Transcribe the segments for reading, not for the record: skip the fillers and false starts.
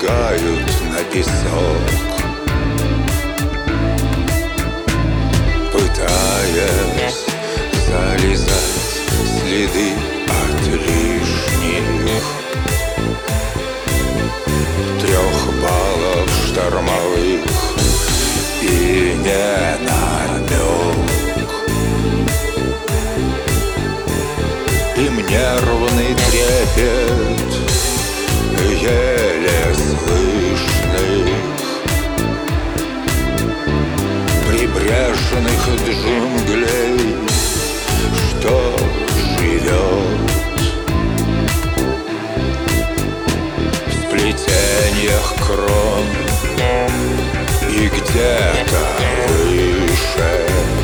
опускают на песок, пытаясь залезать следы от лишних 3 баллов штормовых и не намек. Им нервный трепет еле слышных прибрежных джунглей, что живет в сплетениях крон и где-то выше.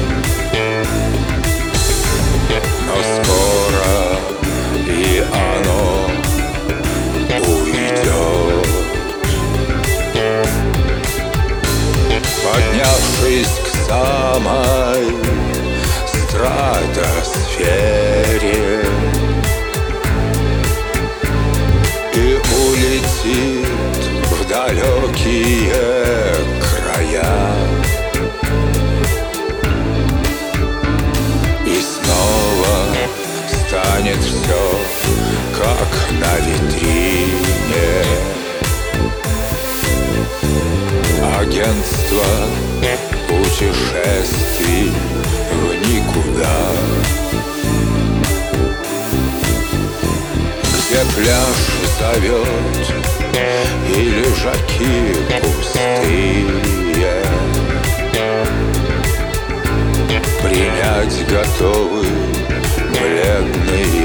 Но скоро и оно уйдет, поднявшись к самой стратосфере, и улетит в далекие края. И снова станет все, как на витрине. Агентство путешествий в никуда, где пляж зовет и лежаки пустые, принять готовы бледные